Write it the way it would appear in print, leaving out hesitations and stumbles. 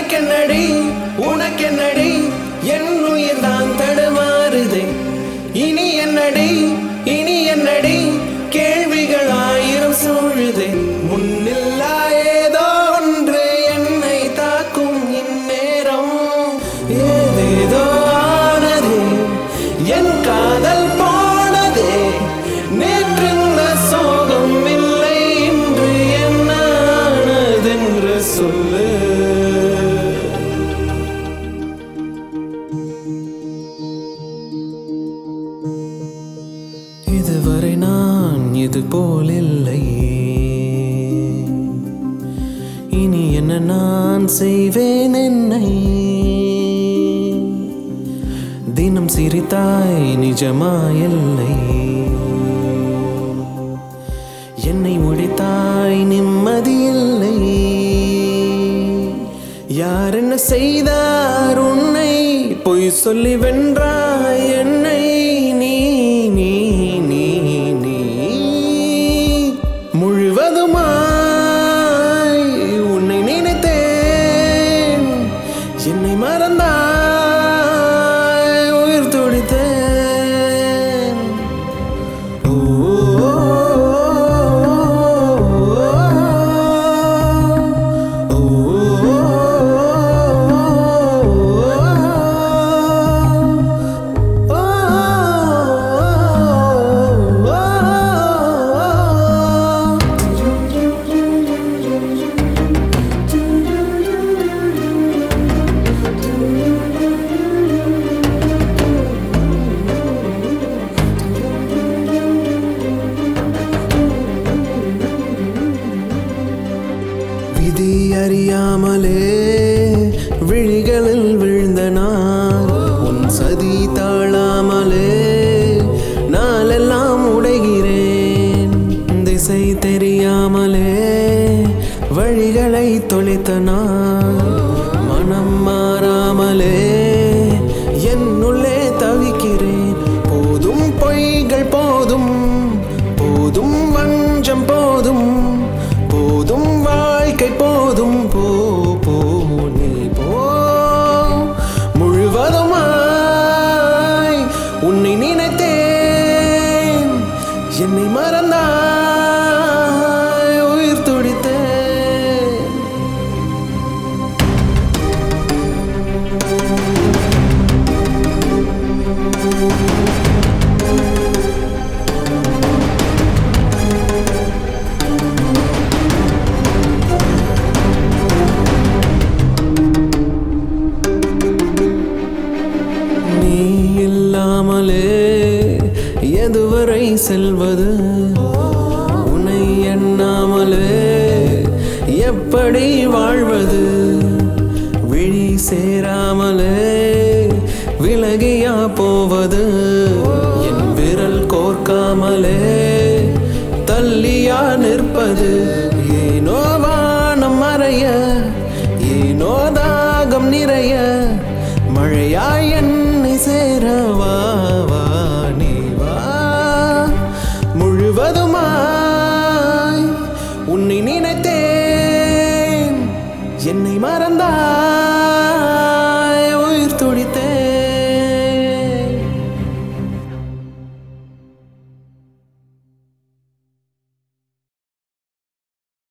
எனக்கென்னடி உனக்கென்னடி என் உயிர் தான் தடுமாறுதே. இனி என்னடி கேள்விகள் ஆயிரம் சூழுதே. முன்னில்லா ஏதோ ஒன்று என்னை தாக்கும் இந்நேரம். ஏதேதோ ஆனதே என் காதல் போனதே. நேற்றிருந்த சோகம் இல்லை இன்று என்ன ஆனதென்று சொல்லு. இதுவரை நான் இது போல் இல்லை. இனி என்ன நான் செய்வேன் என்னை. தினம் சிரித்தாய் நிஜமாயில்லை. என்னை முடித்தாய் நிம்மதியில்லை. யார் என்ன செய்தார் உன்னை பொய் சொல்லி வென்றாய் என்னை. நீ நீ நீ நீ முழுவதுமாய் உன்னை நினைத்தேன். என்னை மறந்தாய் உயிர் துடித்தேன். ஓ விதி அறியாமலே விழிகளில் விழுந்த நான். உன் சதி தாழாமலே நாளெல்லாம் உடைகிறேன். திசை தெரியாமலே வழிகளை தொலைத்த நான். மனம் மாறாமலே என்னுள்ளே தவிக்கிறேன். போதும் பொய்கள் போதும், போதும் வஞ்சம் போதும், போதும் வாழ்க்கை போதும். போ போ நீ போ. முழுவதுமாய் உன்னை நினைத்தேன். என்னை மறந்தாய் உயிர் துடித்தேன். நீ இல்லாமலே எதுவரை செல்வது. உன்னை எண்ணாமலே எப்படி வாழ்வது. விழி சேராமலே விலகியா போவது. என் விரல் கோர்க்காமலே தள்ளியா நிற்பது. ஏனோ வானம் மறைய, ஏனோ தாகம் நிறைய, மழையாய் என்னை சேரவா வா நீ வா. முழுவதுமாய் உன்னை நினைத்தேன். என்னை மறந்தாய்